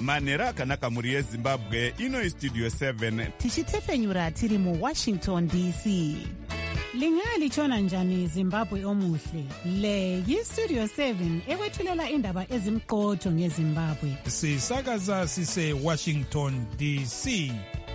manhero akanaka mhuri yezimbabwe. Ino Studio 7 tichitefenyura tiri muWashington DC. Lingalitshona njani Zimbabwe omuhle? Le yiStudio 7 ekwethulela indaba ezimqotho ngeZimbabwe. Sisakaza sise Washington DC.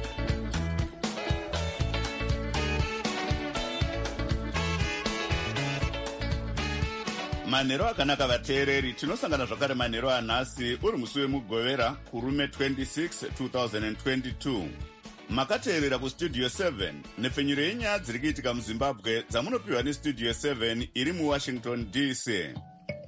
manhero akanaka vateereri, tinosangana zvakare manhero anhasi uri musi wemugovera kurume 26 2022. Makateerera kuStudio 7 nepfenyuro yenyaya dziri kuitika muZimbabwe dzamunopiwa neStudio 7 iri muWashington DC.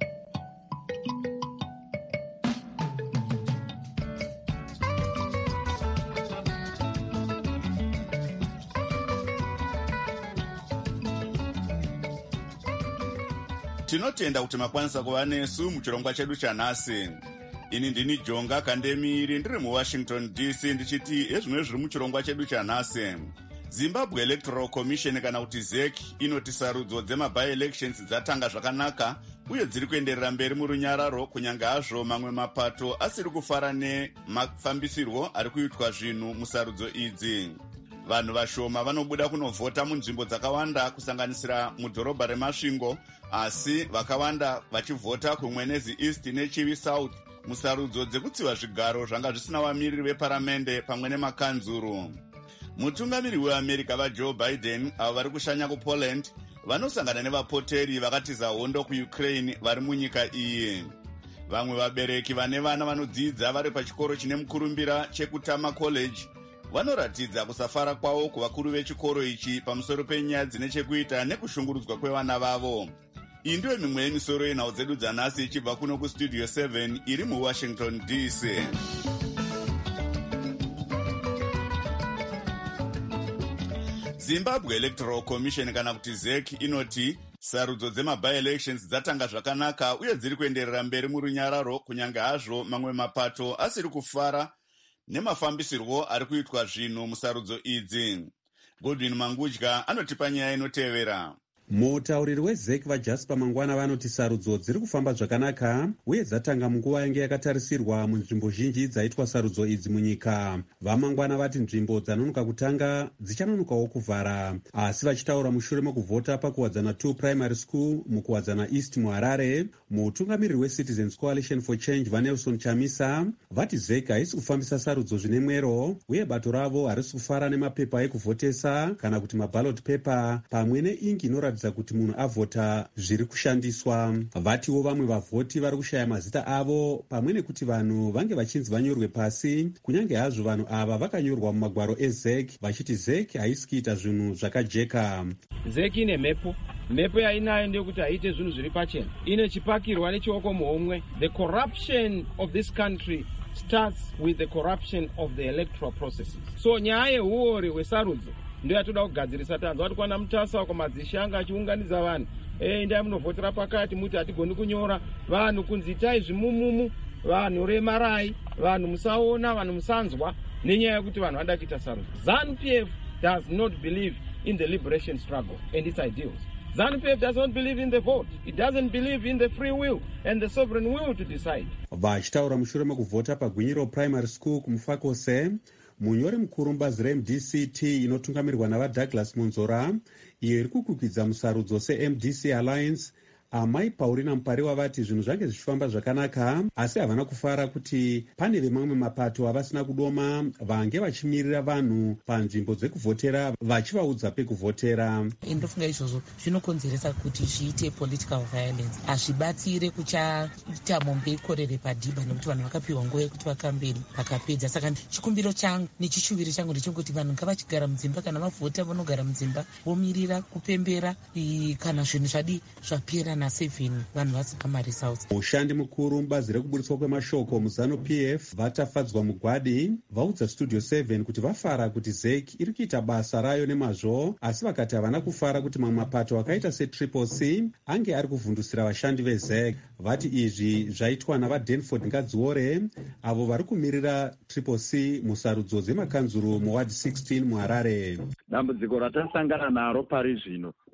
Tinotenda kuti makwanisa kuva nesu muchirongwa chedu chanhasi. Ini ndini Jonga Kandemiri ndiri muWashington DC ndichiti ezvimwe zviri muchirongwa chedu chanhasi. Zimbabwe Electoral Commission kana kuti ZEC inoti sarudzo dzema-by-elections dzatanga zvakanaka uye dziri kuenderera mberi murunyararo, kunyange hazvo mamwe mapato asiri kufara nemafambisirwo ari kuitwa zvinhu musarudzo idzi. Vanhu vashoma vanobuda kunovhota munzvimbo dzakawanda kusanganisira mudhorobha reMasvingo, asi vakawanda vachivhota kuMwenezi East neChivi South musarudzo dzekutsiva zvigaro zvanga zvisina vamiriri veparamende pamwe nemakanzuru. Mutungamiri weAmerica vaJoe Biden avo vari kushanya kuPoland vanosangana nevapoteri vakatiza hondo kuUkraine vari munyika iyi. Vamwe vabereki vane vana vanodzidza vari pachikoro chine mukurumbira chekutama college vanoratidza kusafara kwavo kuvakuru vechikoro ichi pamusoro penyaya dzine chekuita nekushungurudzwa kwevana vavo. Iyi ndiyo mimwe yemisoro yenhau dzedu dzanhasi ichibva kuno kuStudio 7 iri muWashington DC. Zimbabwe Electoral Commission kana kuti ZEC inoti sarudzo dzema-by-elections dzatanga zvakanaka uye dziri kuenderera mberi murunyararo, kunyange hazvo mamwe mapato asiri kufara nemafambisirwo ari kuitwa zvinhu musarudzo idzi. Godwin Mangudya anotipa nyaya inotevera. Mutauriri weZEC vaJasper Mangwana vanoti sarudzo dziri kufamba zvakanaka uye dzatanga munguva yange yakatarisirwa munzvimbo zhinji dzaitwa sarudzo idzi munyika. VaMangwana vati nzvimbo dzanonoka kutanga dzichanonokawo kuvhara, asi vachitaura mushure mekuvhota pakuwadzana 2 primary school mukuwadzana East muHarare. Mutungamiriri weCitizens Coalition for Change vaNelson Chamisa vati ZEC haisi kufambisa sarudzo zvine mwero uye bato ravo harisi kufara nemapepa ekuvhotesa kana kuti maballot paper pamwe neingi inoratidza kuti munhu avhota zviri kushandiswa. Vatiwo vamwe vavhoti vari kushaya mazita avo pamwe nekuti vanhu vange vachinzi vanyorwe pasi, kunyange hazvo vanhu ava vakanyorwa mumagwaro eZEC vachiti ZEC haisi kuita zvinhu zvakajeka. ZEC ine mhepo yainayo ndeyekuti haite zvinhu zviri pachena, ine chipakirwa nechioko muhomwe. The corruption of this country starts with the corruption of the electoral processes. So nyaya yehuori hwesarudzo ndio yatoda kugadzirisa. Tanzwa kuti kwana Mutasa kumadzishanga achiunganidza vanhu, endai munovhotera pakati, muti hatigoni kunyora vanhu, kunzi itai zvimumumu, vanhu remarai, vanhu musaona, vanhu musanzwa, nenyaya yekuti vanhu vada kuita sarudzo. ZANU-PF does not believe in the liberation struggle and its ideals. ZANU-PF does not believe in the vote. It doesn't believe in the free will and the sovereign will to decide. Vachitaura mushure mekuvhota paGwinyiro Primary School kumufakose, munyori mukuru mubazi reMDCT inotungamirirwa navaDouglas Monzora iyo iri kukwikidza musarudzo seMDC Alliance, Amai Paulina Mupariwa vati zvinhu zvange zvichifamba zvakanaka, asi havana kufara kuti pane vemamwe mapato avasina kudoma vange vachimirira vanhu panzvimbo dzekuvhotera vachivaudza pekuvhotera. Ndofunga izvozvo zvinokonzeresa kuti zviite political violence, hazvibatsire kuchaita mombeikore repadhibha nekuti vanhu vakapiwa nguva yekuti vakambeni vakapedza. Saka chikumbiro changu nechishuviro changu ndechekuti vanhu ngavachigara mudzimba, kana vavhota vanogara mudzimba vomirira kupembera kana zvinhu zvadi zvapera na7 vanhu vasipa maresults. Mushandi mukuru mubazi rekuburitswa kwemashoko muZANU-PF vatafadzwa mugwadi vaudza Studio 7 kuti vafara kuti ZEC iri kuita basa rayo nemazvo, asi vakati havana kufara kuti mamwe mapato akaita seCCC ange ari kuvhundusira vashandi veZEC. Vati izvi zvaitwa navaDanford Ngadziore avo vari kumirira CCC musarudzo dzemakanzuru muward 16 muHarare. Dambudziko ratasangana naro pari zvino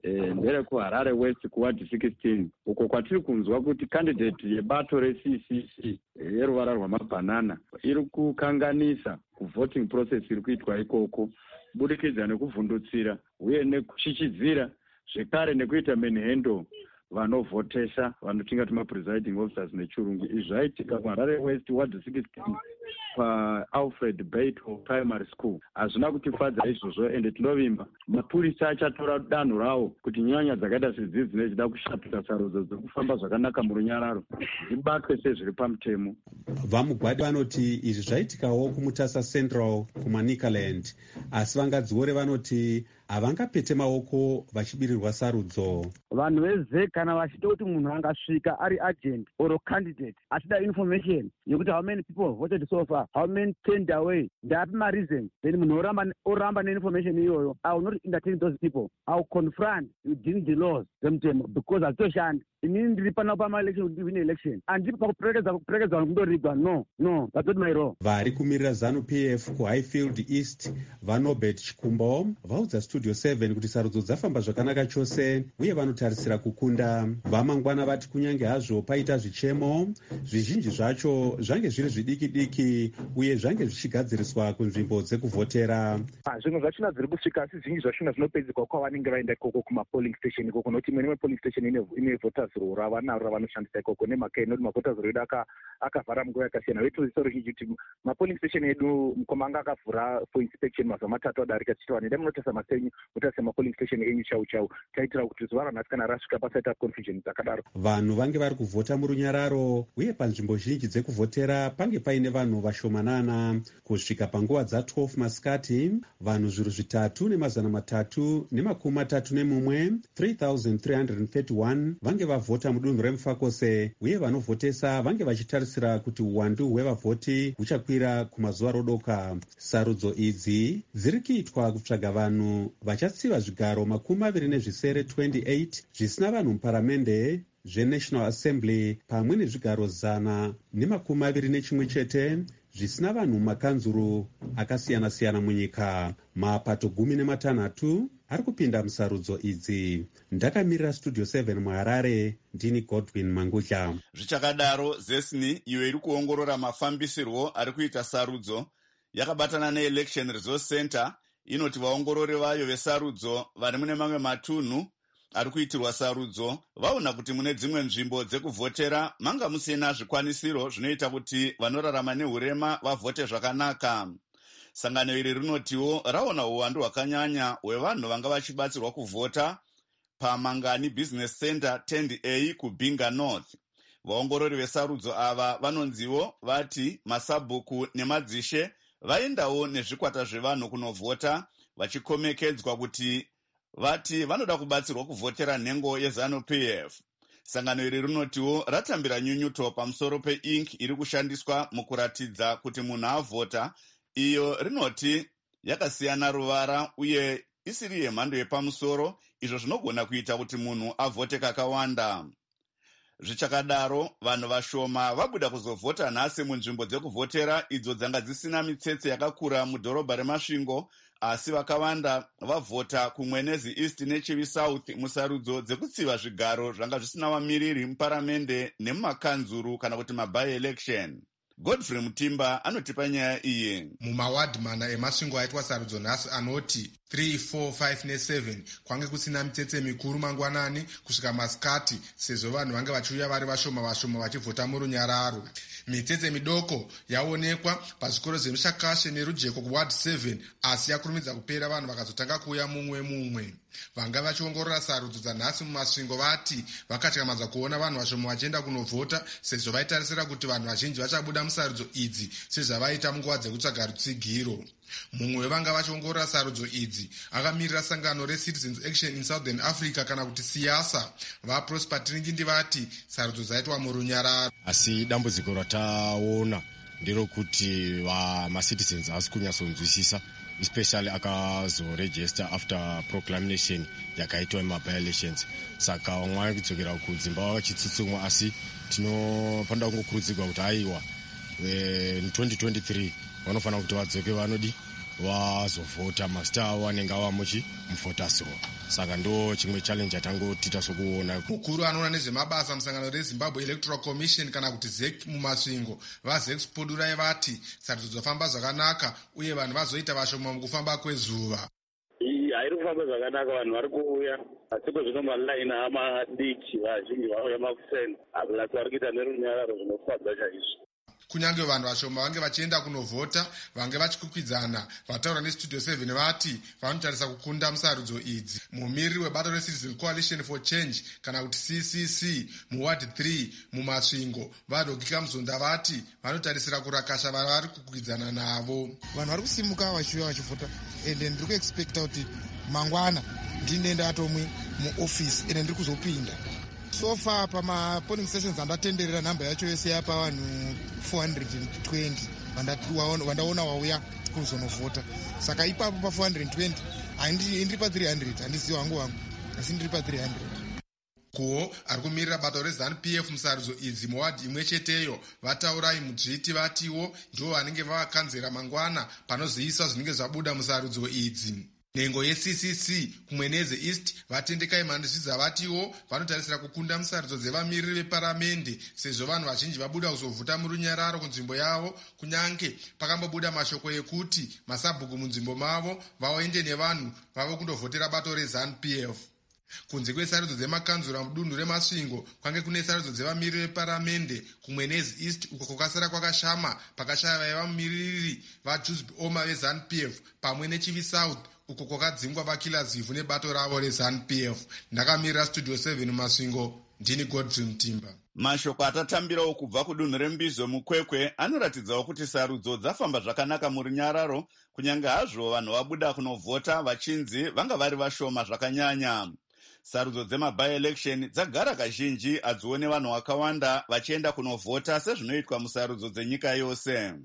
nderekuharare west kuward 16 uko kwatiri kunzwa kuti candidate yebato reCCC yeruvara rwamabhanana iri kukanganisa kuvoting process iri kuitwa ikoko kubudikidza nekuvhundutsira uye nekuchichidzira zvekare nekuita manhandle vanovhotesa vanotingati mapresiding officers nechirungu. Izvi zvaitika kuharare west ward 16 paAlfred Bato primary school. Hazvina kutifadza izvozvo ende tinovimba mapurisa achatora danho rawo kuti nyanya dzakaita sedzidzi dzinechida kushatira sarudzo dzekufamba zvakanaka murunyararo dzibatwe sezviri pamutemo. Vamugwadi vanoti izvi zvaitikawo kumutasa central kumanikaland, asi vangadziore vanoti havangapete maoko vachibirirwa sarudzo. Vanhu veze kana vachida kuti munhu angasvika ari agent or candidate achida information yekuti how many people voted so far, how many turned away, ndapi mareason, then munhu oramba neinformation iyoyo, I will not entertain those people. I will confront within the laws zemutemo because hazitoshandi. Inini ndiri pano pama-election kuti win election. Handiri pakuperekedza vanhu kundorigwa. No, that's not my role. Vari kumirira ZANU-PF kuHighfield East vaNobert Chikumbo vaudza Studio 7 kuti sarudzo dzafamba zvakanaka chose uye vanotarisira kukunda. Vamangwana vati kunyange hazvo paita zvichemo, zvizhinji zvacho zvange zviri zvidiki-diki uye zvange zvichigadziriswa kunzvimbo dzekuvhotera. Zvinhu zvachona zviri kusvika asi zvinji zvachona zvinopedzwa kwavanenge vaenda ikoko kumapolling station ikoko, nokuti imwe nemwe polling station ine voters roll ravanaro ravanoshandisa ikoko nemhaka inoti mavoters roll edu akavhara munguva yakasiyana. Veitoziva ruzhinji kuti mapolling station edu mukomanga akavhura for inspection mazuva 3 adarika tichiti vanhu enda munotasa masenyu mutase mapolling station enyu chau taitira kuti zuva ranhasi kana rasvika pasaita confusion dzakadaro. Vanhu vange vari kuvhota murunyararo uye panzvimbo zhinji dzekuvhotera pange paine vanhu vashomanana. Kusvika panguva dza12 masikati vanhu 3,331 3,331 vange vavhota mudunhu remufakose uye vanovhotesa vange vachitarisira kuti uwandu hwevavhoti huchakwira kumazuva rodoka. Sarudzo idzi dziri kuitwa kutsvaga vanhu vachatsiva zvigaro 28 zvisina vanhu muparamende zveNational Assembly pamwe nezvigaro 121 chete zvisina vanhu mumakanzuru akasiyana-siyana munyika. Mapato 16 ari kupinda musarudzo idzi. Ndakamirira Studio 7 muHarare, ndini Godwin Mangudya. Zvichakadaro, ZESNI iyo iri kuongorora mafambisirwo ari kuita sarudzo yakabatana neElection Resource Center inoti vaongorori vayo vesarudzo vari mune mamwe matunhu ari kuitirwa sarudzo vaona kuti mune dzimwe nzvimbo dzekuvhotera manga musina zvikwanisiro zvinoita kuti vanorarama neurema vavhote zvakanaka. Sangano iri rinotiwo raona uwandu hwakanyanya hwevanhu vanga vachibatsirwa kuvhota paMangani Business Center 10A kuBinga North. Vaongorori vesarudzo ava vanonziwo vati masabhuku nemadzishe vaendawo nezvikwata zvevanhu kunovhota vachikomekedzwa kuti vati vanoda kubatsirwa kuvhotera nhengo yeZANU-PF. Sangano iri rinotiwo ratambira nyunyuto pamusoro peink iri kushandiswa mukuratidza kuti munhu avhota, iyo rinoti yakasiyana ruvara uye isiri yemhando yepamusoro, izvo zvinogona kuita kuti munhu avhote kakawanda. Zvichakadaro, vanhu vashoma vabuda kuzovhota nhasi munzvimbo dzekuvhotera idzo dzanga dzisina mitsetse yakakura mudhorobha reMasvingo, asi vakawanda vavhota kuMwenezi East neChivi South musarudzo dzekutsiva zvigaro zvanga zvisina vamiriri muparamende nemumakanzuru kana kuti maby-election. Godfrey Mutimba anotipa nyaya iyi. Mumawadhi mana eMasvingo aitwa sarudzo nhasi anoti 3, 4, 5 ne7 kwange kusina mitsetse mikuru mangwanani kusvika masikati, sezvo vanhu vange vachiuya vari vashoma vachivhota murunyararo. Mitsetse midoko yaonekwa pazvikoro zvemushakashe nerujeko kuward 7, asi yakurumidza kupera vanhu vakazotanga kuuya mumwe. Vanga vachiongorora sarudzo dzanhasi mumasvingo vati vakatyamadza kuona vanhu vashoma vachienda kunovhota, sezvo vaitarisira kuti vanhu vazhinji vachabuda musarudzo idzi sezvavaita munguva dzekutsvaga rutsigiro. Mumwe wevanga vachiongorora sarudzo idzi akamirira sangano reCitizens Action in Southern Africa kana kuti siyasa vaProsper Tiringindi vati sarudzo dzaitwa murunyararo. Asi dambudziko rataona nderokuti vamacitizens havasi kunyatsonzwisisa, especially akazoregister after proclamation yakaitwa maby-elections. Saka vamwe vari kudzokera kudzimba vachitsutsumwa, asi tinofanira kungokurudzirwa kuti aiwa 2023 vanofanira kuti vadzoke vanodi vazovhota mazita avo anenge ava muvhotasiro. Saka ndo chimwe challenge atangotita sokuona. Mukuru anoona nezvemabasa musangano reZimbabwe Electoral Commission kana kuti ZEC mumasvingo vaZEX-Podurai vati sarudzo dzofamba zvakanaka uye vanhu vazoita vashoma mukufamba kwezuva. Hairi kufamba zvakanaka, vanhu vari kuuya asi kwezvino malaini amadiki vazhinji vauya makuseni apulasi vari kuita nerunyararo zvinofadza chaizvo. Kunyange vanhu vashoma vange vachienda kunovhota vange vachikwikwidzaana. Vataura neStudio 7 vati vanotarisa kukunda musarudzo idzi. Mumiriri webato reCitizen Coalition for Change kana kuti CCC muward 3 mumasvingo vadokika muzonda vati vanotarisira kurakasha vari kukwikwidzaana navo. Vanhu vari kusimuka vachiuya vachivhota ende ndiri kuexpecta kuti mangwana ndinenda atomwe muofisi ende ndiri kuzopinda. So far pamapolling stations andatenderera nhamba yacho yose yapa vanhu 420 vandaona wauya kuzonovhota. Saka ipapo pa 420 indiri pa 300 handiziva hangu asi ndiri pa 300. Kuwo ari kumirira bato reZANU-PF musarudzo idzi muwadhi imwe cheteyo vataurai mudzviti vatiwo ndivo vanenge vavakanzera mangwana panozoiswa zvinenge zvabuda musarudzo idzi. Nhengo yeCCC kumweneze East vatendekai mandizvidza vatiwo vanotarisira kukunda musarudzo dzevamiriri veparamende sezvo vanhu vazhinji vabuda kuzovhota murunyararo kunzvimbo yavo, kunyange pakambobuda mashoko ekuti masabhuku munzvimbo mavo vaende nevanhu vavo kundovhotera bato reZANU-PF. Kunze kwesarudzo dzemakanzura mudunhu remasvingo kwange kune sarudzo dzevamiriri veparamende kumwenezi East uko kwakasara kwakashama pakashaya vaiva mumiriri vaJusbe Oma veZANU-PF pamwe neChivi South uko kwakadzingwa vakila zivhu nebato ravo reZANU-PF. Ndakamirira Studio 7 masvingo, ndini Godfrey Mutimba. Mashoko atatambirawo kubva kudunhu reMbizo mukwekwe anoratidzawo kuti sarudzo dzafamba zvakanaka murunyararo, kunyange hazvo vanhu vabuda kunovhota vachinzi vanga vari vashoma zvakanyanya. Sarudzo dzemaby-election dzagara kazhinji hadzione vanhu vakawanda vachienda kunovhota sezvinoitwa musarudzo dzenyika yose.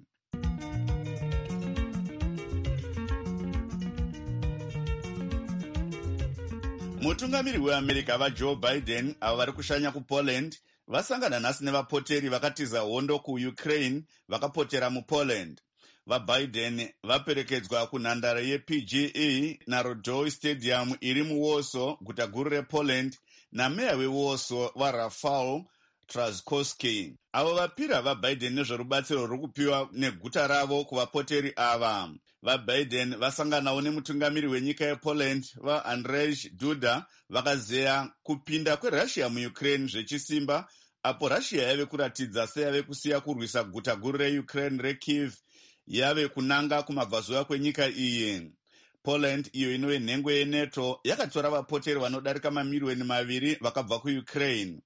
Mutungamiri weAmerica vaJoe Biden avo vari kushanya kuPoland vasangana nhasi nevapoteri vakatiza hondo kuUkraine vakapotera muPoland. VaBiden vaperekedzwa kunhandare yePGE Narodowy Stadium iri muWarsaw, guta guru rePoland, nameya weWarsaw vaRafał Trzaskowski. Avo vapira vaBiden nezverubatsiro ruri kupiwa neguta ravo kuvapoteri ava. VaBiden vasanganawo nemutungamiri wenyika yePoland vaAndrzej Duda vakazeya kupinda kweRussia muUkraine zvechisimba, apo Russia yave kuratidza seyave kusiya kurwisa guta guru reUkraine reKyiv yave kunanga kumabvazuva kwenyika iyi. Poland, iyo inove nhengo yeNATO, yakatora vapoteri vanodarika mamiliyoni 2 vakabva kuUkraine.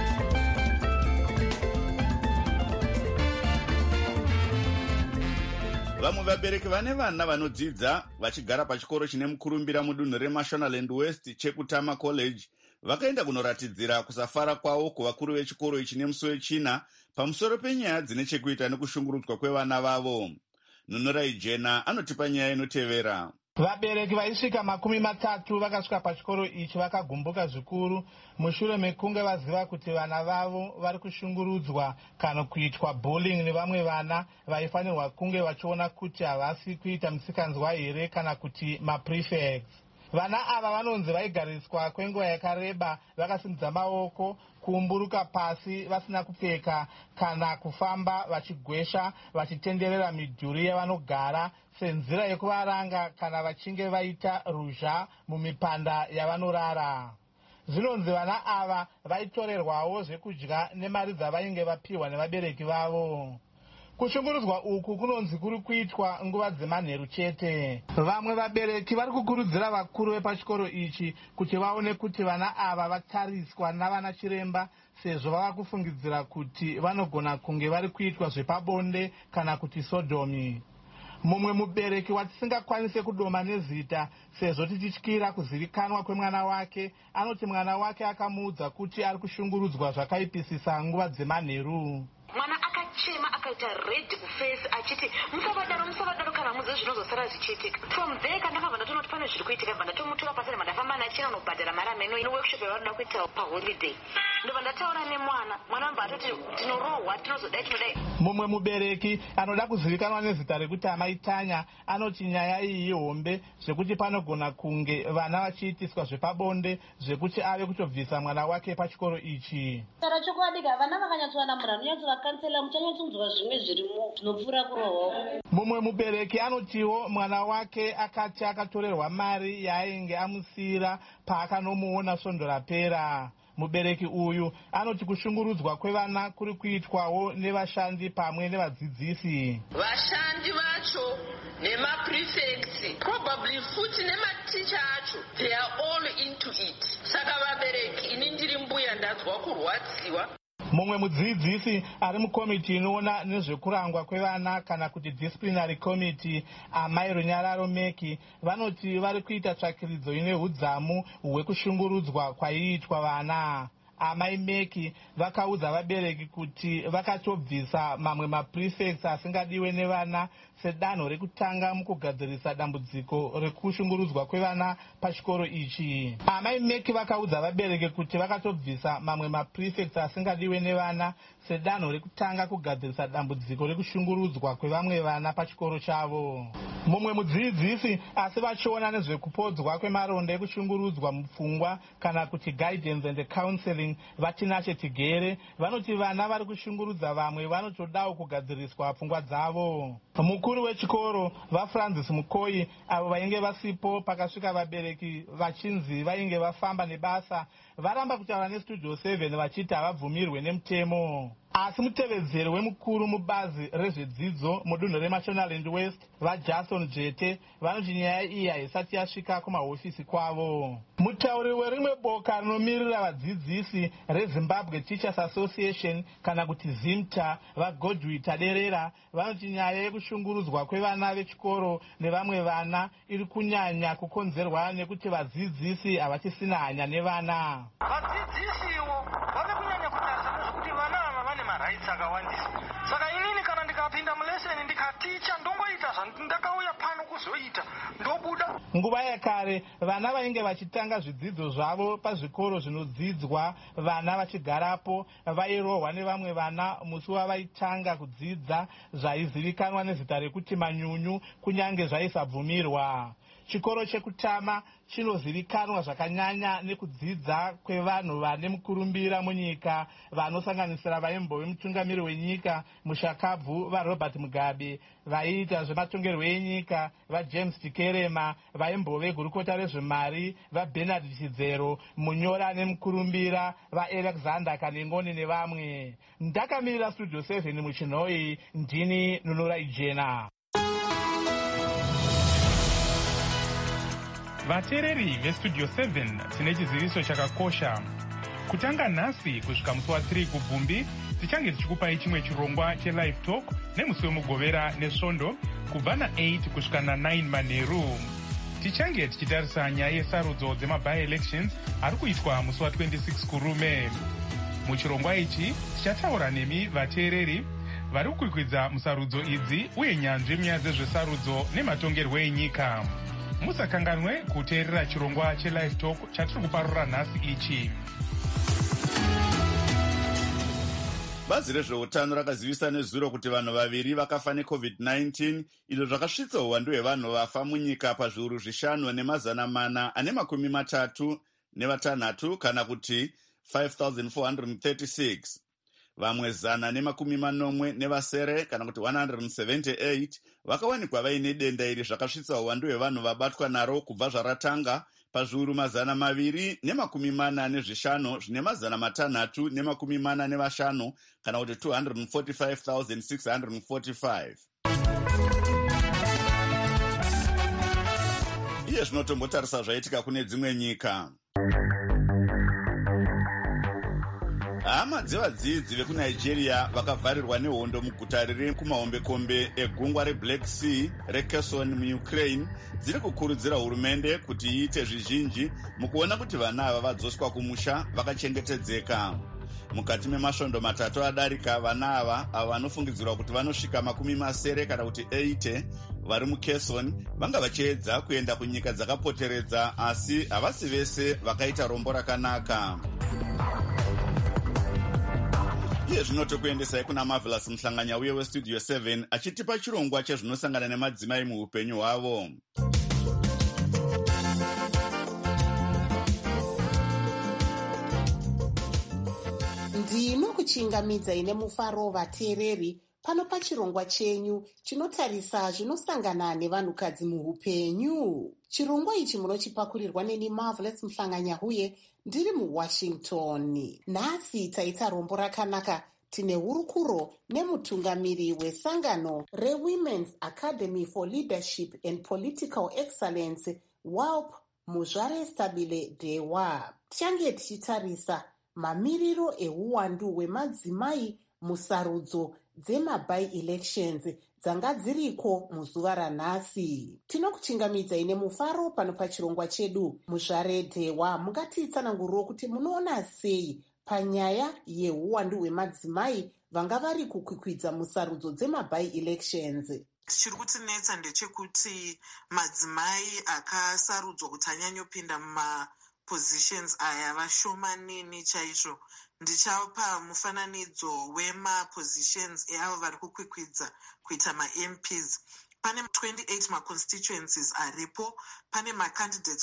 Vamwe vabereki vane vana vanodzidza vachigara pachikoro chine mukurumbira mudunhu reMashonaland West chekutama College vakaenda kunoratidzira kusafara kwavo kuvakuru vechikoro ichi nemusi wechina pamusoro penyaya dzine chekuita nekushungurudzwa kwevana vavo. Nunurai Jena anotipa nyaya inotevera. Vabereki vaisvika 30 vakasvika pachikoro ichi vakagumbuka zvikuru mushure mekunge vaziva kuti vana vavo vari kushungurudzwa kana kuitwa bullying nevamwe vana vaifanirwa kunge vachiona kuti havasi kuita musikanzwa here kana kuti maprefects. Vana ava vanonzi vaigariswa kwenguva yakareba vakasimudza maoko, kuumburuka pasi vasina kupfeka kana kufamba vachigwesha vachitenderera midhuri yavanogara senzira yekuvaranga kana vachinge vaita ruzha mumipanda yavanorara. Zvinonzi vana ava vaitorerwawo zvekudya nemari dzavainge vapiwa nevabereki vavo. Kushungurudzwa uku kunonzi kuri kuitwa nguva dzemanheru chete. Vamwe vabereki vari kukurudzira vakuru vepachikoro ichi kuti vaone kuti vana ava vatariswa navana chiremba sezvo vava kufungidzira kuti vanogona kunge vari kuitwa zvepabonde kana kuti sodomi. Mumwe mubereki watisingakwanise kudoma nezita sezvo tichityira kuzivikanwa kwemwana wake anoti mwana wake akamuudza kuti ari kushungurudzwa zvakaipisisa nguva dzemanheru. Mwana akachema akaita red kuface achiti musavadaro kana muze zvinozosara zvichiitika. From there kandakabva ndatoona kuti pane zviri kuitika, bva ndatomutora pasani mandafamba nachina unobhadhara mari ameno inoworkshop yavanoda kuita paholiday. Ndobva ndataura nemwana wamba atoti tinorohwa tinozodai tinodai. Mumwe mubereki anoda kuzivikanwa nezita rekuti Amai Tanya anoti nyaya iyi ihombe zvekuti panogona kunge vana vachiitiswa zvepabonde zvekuti ave kutobvisa mwana wake pachikoro ichi. Taura chokwadi vana vakanyatsowana murano nyatsovakansela muchanyatsounzwa zvimwe zvirimo zvinopfuura kurohwa. Mumwe mubereki anotiwo mwana wake akati akatorerwa mari yaainge amusiyira paakanomuona svondo rapera. Mubereki uyu anoti kushungurudzwa kwevana kuri kuitwawo nevashandi pamwe nevadzidzisi. Vashandi vacho nemaprefects probably futi nematicha acho they are all into it. Saka vabereki ini ndiri mbuya ndadzwa kurwadziwa. Mumwe mudzidzisi ari mukomiti inoona nezvekurangwa kwevana kana kuti disciplinary committee, Amai Runyararo Meki, vanoti vari kuita tsvakiridzo ine udzamu hwekushungurudzwa kwaiitwa vana. Amai Meki vakaudza vabereki kuti vakatobvisa mamwe maprefects asingadiwe nevana sedanho rekutanga mukugadzirisa dambudziko rekushungurudzwa kwevana pachikoro ichi. Amai Meki vakaudza vabereki kuti vakatobvisa mamwe maprefects asingadiwe nevana sedanho rekutanga kugadzirisa dambudziko rekushungurudzwa kwevamwe vana pachikoro chavo. Mumwe mudzidzisi asi vachiona nezvekupodzwa kwemaronda ekushungurudzwa mupfungwa kana kuti guidance and counseling, Vatinache Tigere, vanoti vana vari kushungurudza vamwe vanotodawo kugadziriswa pfungwa dzavo. Mukuru wechikoro vaFrancis Mukoyi avo vainge vasipo pakasvika vabereki vachinzi vainge vafamba nebasa varamba kutaura neStudio 7 vachiti havabvumirwe nemutemo. Asi mutevedzeri wemukuru mubazi rezvedzidzo mudunhu reMashonaland West vaJason Jete vanoti nyaya iyi haisati yasvika kumahofisi kwavo. Mutauri werimwe boka rinomirira vadzidzisi reZimbabwe Teachers Association kana kuti ZIMTA vaGodwi Taderera vanoti nyaya yekushungurudzwa kwevana vechikoro nevamwe vana iri kunyanya kukonzerwa nekuti vadzidzisi havachisina hanya nevana. Vadzidzisiwo vave kunyanya kutarisa nezvekuti vana ava vane marights akawandisa. Saka inini kana ndikapinda muleseni ndikaticha ndongoita zvandakauya pano kuzoita ndobuda. Nguva yakare vana vainge vachitanga zvidzidzo zvavo pazvikoro zvinodzidzwa vana vachigarapo vairohwa nevamwe vana musi wavaitanga kudzidza zvaizivikanwa nezita rekuti manyunyu kunyange zvaisabvumirwa. Chikoro chekutama chinozivikanwa zvakanyanya nekudzidza kwevanhu vane mukurumbira munyika vanosanganisira vaimbove mutungamiri wenyika mushakabvu vaRobert Mugabe, vaiita zvematongerwo enyika vaJames Tikerema, vaimbove gurukota rezvemari vaBernard Chidzero, munyora nemukurumbira vaAlexander Kanengoni nevamwe. Ndakamirira Studio 7 muchinhoi, ndini Nunurai Jena. Vateereri veStudio 7 tine chiziviso chakakosha. Kutanga nhasi kusvika musi wa3 kubvumbi tichange tichikupai chimwe chirongwa chelive talk nemusi wemugovera nesvondo kubva na8 kusvika na9 manheru. Tichange tichitarisa nyaya yesarudzo dzemabi-elections ari kuitwa musi wa26 kurume. Muchirongwa ichi tichataura nemi vateereri vari kukwikwidza musarudzo idzi uye nyanzvi munyaya dzezvesarudzo nematongerwo enyika. Musakanganwe kuteerera chirongwa chelive talk chatiri kuparura nhasi ichi. Bazi rezveutano rakazivisa nezuro kuti vanhu vaviri vakafa neCovid-19, izvo zvakasvitsa uwandu hwevanhu vafa munyika pazviuru 5,436 kana kuti 5,436. Vamwe 140 kana kuti 178 vakawanikwa vaine denda iri zvakasvitsa uwandu hwevanhu vabatwa naro kubva zvaratanga pazviuru 245 zvine 645 kana kuti 245,645. Iye zvinotombotarisa zvaitika kune dzimwe nyika. Hama dzevadzidzi vekuNigeria vakavharirwa nehondo muguta riri kumahombekombe egungwa reBlack Sea reKherson muUkraine dziri kukurudzira hurumende kuti iite zvizhinji mukuona kuti vana ava vadzoswa kumusha vakachengetedzeka. mukati memasvondo matatu adarika vana ava vanofungidzirwa kuti vanosvika 70 kana kuti 80 vari mukeson vanga vachiedza kuenda kunyika dzakapoteredza, asi havasi vese vakaita rombo rakanaka. Iye zvino tokuendesai kuna Marvelous Mhlanganya uye westudio 7 achitipa chirongwa chezvinosangana nemadzimai muupenyu hwavo. Ndinokuchingamidzai nemufaro vateereri pano pachirongwa chenyu chinotarisa zvinosangana nevanhukadzi muupenyu. Chirongwa ichi munochipakurirwa neni Marvelous Mhlanganya uye ndiri muWashington. Nhasi taita rombo rakanaka. Tine hurukuro nemutungamiri wesangano reWomen's Academy for Leadership and Political Excellence, WALP, Muzvare Stabile Dewa. Tichange tichitarisa mamiriro euwandu hwemadzimai musarudzo dzemabi-elections dzanga dziriko muzuva ranhasi. Tinokuchingamidzai nemufaro pano pachirongwa chedu. Muzvare Dewa, mungatitsananguriro kuti munoona sei panyaya yeuwandu hwemadzimai vanga vari kukwikwidza musarudzo dzemabi-elections? Chiri kutinetsa ndechekuti madzimai akasarudzwa kuti anyanyopinda positions aya vashomanini chaizvo. Ndichapa mufananidzo wemapositions eavo vari kukwikwidza kuita maMPs. Pane 28 maconstituencies aripo. Pane macandidates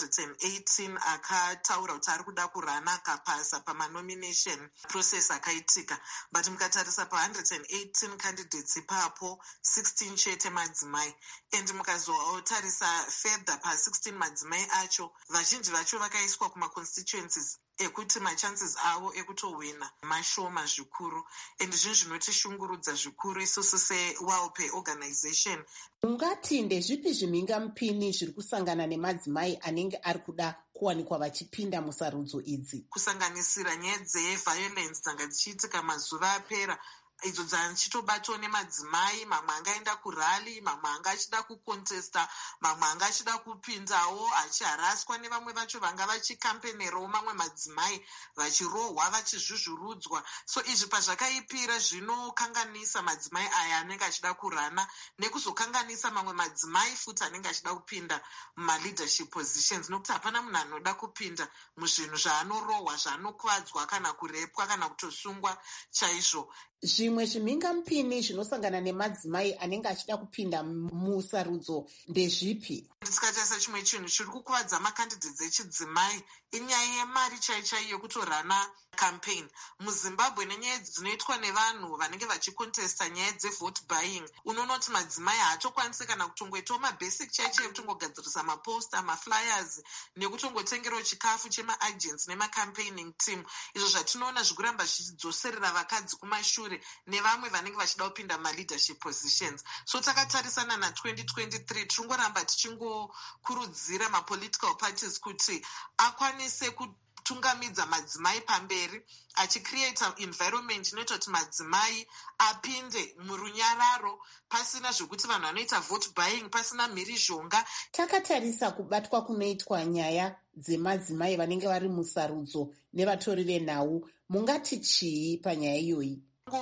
118 akataura kuti ari kuda kurana akapasa pamanomination process akaitika. But mukatarisa pa118 candidates ipapo 16 chete madzimai. And mukazotarisa further pa16 madzimai acho, vazhinji vacho vakaiswa kumaconstituencies ekuti machances avo ekutowina mashoma zvikuru. And zvinhu zvinotishungurudza zvikuru isusu seWALP organization. Ungati ndezvipi zvimhingamupini zviri kusangana nemadzimai anenge ari kuda kuwanikwa vachipinda musarudzo idzi? Kusanganisira nyaya dzeviolence dzanga dzichiitika mazuva apera, idzo dzachitobatwa nemadzimai. Mamwe angaenda kurali, mamwe anga achida kukontesta, mamwe anga achida kupindawo achiharaswa nevamwe vacho vanga vachikampenerawo mamwe madzimai, vachirohwa, vachizvuzvurudzwa. So izvi pazvakaipira zvinokanganisa madzimai aya anenge achida kurana, nekuzokanganisa mamwe madzimai futi anenge achida kupinda mumaleadership positions, nokuti hapana munhu anoda kupinda muzvinhu zvaanorohwa, zvaanokuvadzwa kana kurepwa kana kutosungwa chaizvo. Zvimwe zvimhingamupini zvinosangana nemadzimai anenge achida kupinda musarudzo ndezvipi? Tisikatarisa chimwe chinhu chiri kukuvadza macandidates echidzimai inyaya yemari chaichai yokutorana campaign. MuZimbabwe nenyaya dzinoitwa nevanhu vanenge vachikontesta nyaya dzevote buying, unoona kuti madzimai haatokwanisi kana kutongoitawo mabasic chaichai ekutongogadzirisa maposta, maflyers nekutongotengerawo chikafu chemaagents nemacampaigning team. Izvo zvatinoona zvikuramba zvichidzoserera vakadzi kumashure nevamwe vanenge vachida kupinda mumaleadership positions. So takatarisana na2023 tichingoramba tichingokurudzira mapolitical parties kuti akwanise kutungamidza madzimai pamberi, achicreata environment inoita kuti madzimai apinde murunyararo pasina zvokuti vanhu vanoita vote buying, pasina mhirizhonga. Takatarisa kubatwa kunoitwa nyaya dzemadzimai vanenge vari musarudzo nevatori venhau. Mungati chii panyaya iyoyi?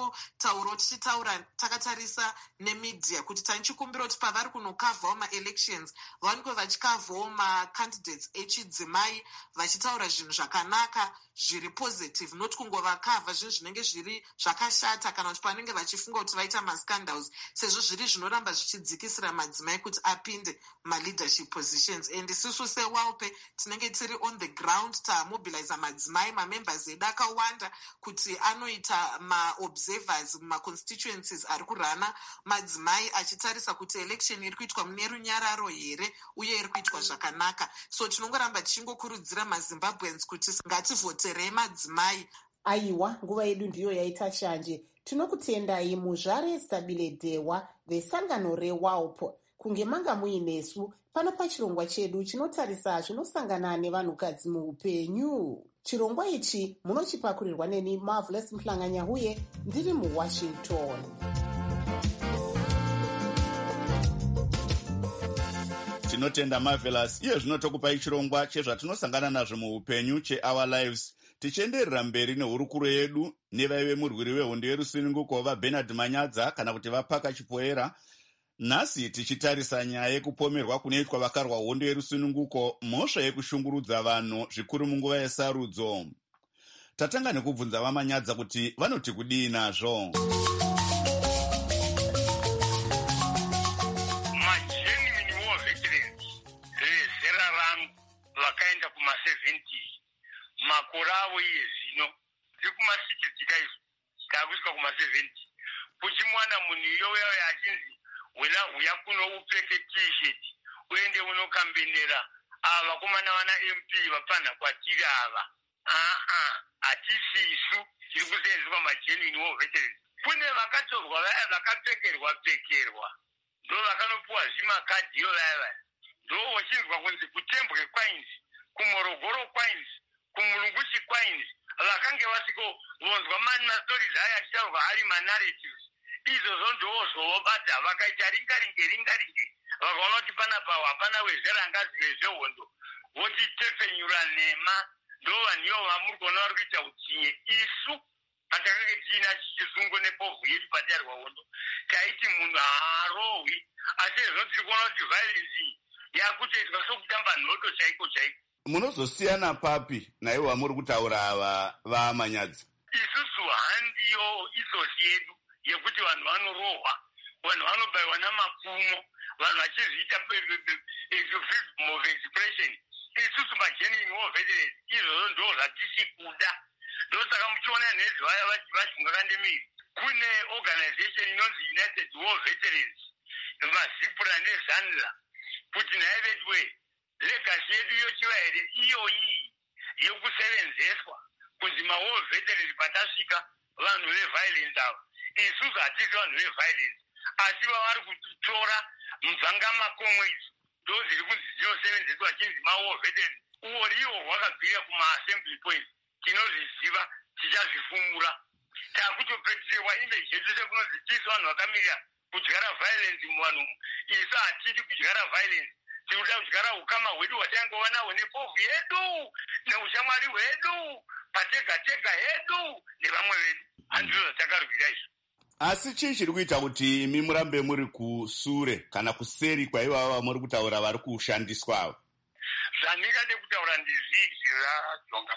Tauro tichitaura takatarisa nemedia kuti tanichikumbira kuti pavari kunokavhawo maelections vanike vachikavhawo macandidates echidzimai vachitaura zvinhu zvakanaka zviri positive, not kungovakavha zvinhu zvinenge zviri zvakashata kana kuti panenge vachifunga kuti vaita mascandals, sezvo zviri zvinoramba zvichidzikisira madzimai kuti apinde maleadership positions. And isusu seWALP tinenge tiri on the ground, tamobiliza madzimai, mamembers edu akawanda kuti anoita maobservers mumaconstituencies ari kurana madzimai, achitarisa kuti election iri kuitwa mune runyararo here uye iri kuitwa zvakanaka. So tinongoramba tichingokurudzira maZimbabweans kuti ngativoterei madzimai. Aiwa, nguva yedu ndiyo yaita shanje. Tinokutendai Muzvare Stabile Dewa vesangano reWALP kunge manga muinesu pano pachirongwa chedu chinotarisa zvinosangana nevanhukadzi muupenyu. Chirongwa ichi munochipakurirwa neni Marvelous Mhlanganya uye ndiri muWashington. Tinotenda Marvelous. Iye zvinotokupai chirongwa chezvatinosangana nazvo muupenyu cheOur Lives. tichienderera mberi nehurukuro yedu nevaive murwiri wehondo yerusununguko vaBernard Manyadza kana kuti vaPaka Chipoera, nhasi tichitarisa nyaya yekupomerwa kunoitwa vakarwa hondo yerusununguko mhosva yekushungurudza vanhu zvikuru munguva yesarudzo. Tatanga nekubvunza vaManyadza kuti vanoti kudii nazvo. Magenuine war veterans vezera rangu vakaenda kuma70 makore avo iye zvino tiri kuma60 izvo takusvika kuma70 kuchimwana munhu iyoyo achinzi wena uya kunoupfeke t-shirt uende unokambenera ava vakomana vana MP vapana kwatiri ava. Hatisisu tiri kuseenzeswa magenuine war veterans. Kune vakatorwa vaya vakapfekerwa ndo vakanopuwa zvimakadhi iyo vaya ndo wachinzwa kunzi kutembwe coins, kumorogoro coins, kumulunguchi coins, vakange vasikobonzwa mastorizi aya achitaurwa ari manarratives. Izvozvo ndozvovobata vakaita ringaringe vakaona kuti panapa hapana wezera angazive zvehondo voti tepfenyura nhema ndo vanhu ivo vamuri kuona vari kuita utsinye. Isu hatakange tiina chizungu nepovhu yedu patari wahondo taiti munhu haarohwi, asi izvo tiri kuona kuti violence iyi yakutoitwa sokutamba nhodo chaiko. Munozosiyana papi naivo vamuri kutaura ava vaManyadza? Isusu handiyo itsosi yedu yekuti vanhu vanorohwa, vanhu vanobayiwa namapfumo, vanhu vachizviita freedom of expression. Isusu magenuine war veterans izvozvo ndo zvatisi kuda. Ndosaka muchiona nhezi vaya vachingakandemiri kune organization inonzi United War Veterans, mazipura nezanla, kuti naye vetwe legacy yedu yochiva here iyoyi yokusevenzeswa kunzi mawar veterans patasvika vanhu veviolence ava. Isusu hatisi vanhu veviolence, asi vavari kutora mdzangamakomwe idzi ndo dziri kunzi dzinosevenzeswa chinzi mawar veterans. Uoriwo hwakabvira kumaassembly points, tinozviziva tichazvifumura. Takutopedzerwa image yedu sekunonzi tisu vanhu vakamirira kudyara violence muvanhu umu. Isu hatiti kudyara violence, tiri kuda kudyara ukama hwedu hwataingoona nahwo nepovhu yedu neushamwari hwedu patega hedu nevamwe vedu. Handizvo zvatakarwira izvo. Asi chii chiri kuita kuti imi murambe muri kusure kana kuseri kwaivava vamuri kutaura vari kushandiswa ava? Zvandingade kutaura ndizvizvi rajonga.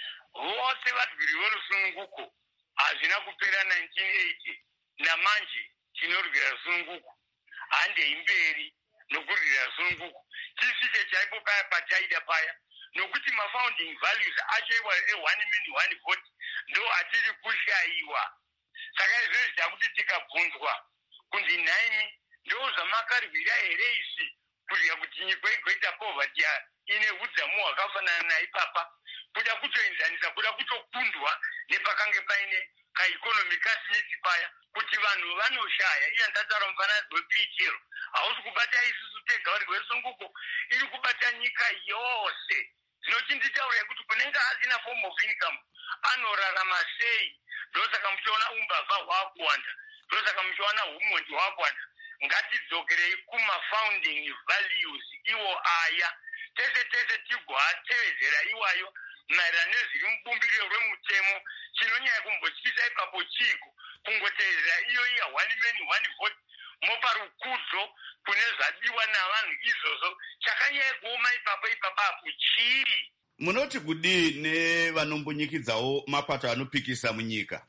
Vose varwiri verusununguko hazvina kupera 1980 namanje tinorwira rusununguko. Handei mberi nokurwira rusununguko tisvike chaipo paya pataida paya, nokuti mafounding values acho e1 man 1 vote ndo hatiri kushayiwa. Saka izvozvi takuti tikabvunzwa kunzi nhaimi ndo zvamakarwira here izvi kurwira kuti nyika igoita poverty ine udzamu hwakafanana naipapa, kuda kutoenzanisa, kuda kutokundwa nepakange paine kaikonomi kasimiti paya, kuti vanhu vanoshaya. Iya ndataura mufananidzo wepichero hausi kubata isusu tega vari kwesunguko, iri kubata nyika yose. Zvinochinditaura kuti kunenge asina form of income anorarama sei. Ndosaka muchiona umbavha hwakuwanda, ndosaka muchiona umhondi hwakuwanda. Ngatidzokerei kumafounding values iwo aya, tese tigoatevedzera iwayo maererano nezviri mubumbiro remutemo. Chinonyanya kumbotyisa ipapo chiko kungotevedzera iyo 1 man 1 vote mopa rukudzo kune zvadiwa navanhu izvozvo. Chakanyanya kuoma ipapo apo chii? Munoti kudii nevanombonyikidzawo mapato anopikisa munyika?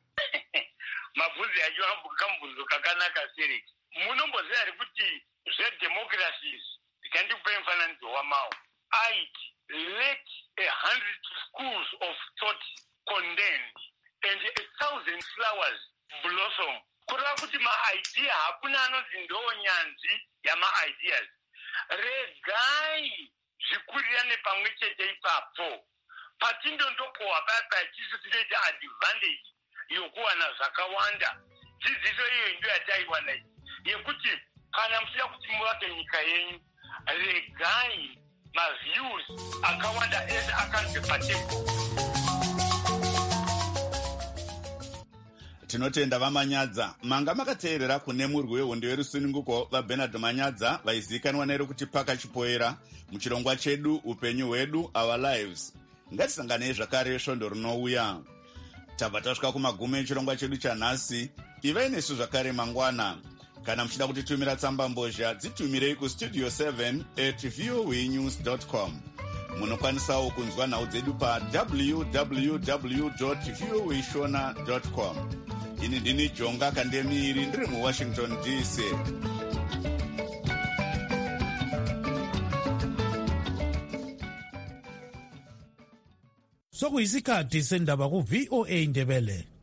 Mabvunzo acho kamubvunzo kakanaka sereki. Munomboziva here kuti zvedemocracies, ndikandikupe mufananidzo wamawo, aiti let 100 schools of thought condemned and 1,000 flowers blossom. Kureva kuti maidea hakuna anonzi ndo nyanzvi yamaideas. Regai zvikurirane pamwe chete ipapo. Patindondokohwa paya tisu tinoita advantage yokuwana zvakawanda. Dzidziso iyo ndo yataiwana iyi yekuti kana muchida kuti muvake nyika yenyu, regai maviews akawanda ese akanze patebo. Tinotenda vaManyadza. Manga makateerera kune murwi wehondo yerusununguko vaBernard Manyadza vaizivikanwa nero kuti Paka Chipoera muchirongwa chedu upenyu hwedu our lives. ngatisanganei zvakare svondo rinouya. Tabva tasvika kumagumo echirongwa chedu chanhasi. Ivai nesu zvakare mangwana. Kana muchida kutitumira tsamba mbozha, dzitumirei kustudio 7@voanews.com. Munokwanisawo kunzwa nhau dzedu pa www.voashona.com. Ini ndini Jonga Kandemiri ndiri muWashington DC. Sokuyisikhathi sendaba ku VOA Ndebele.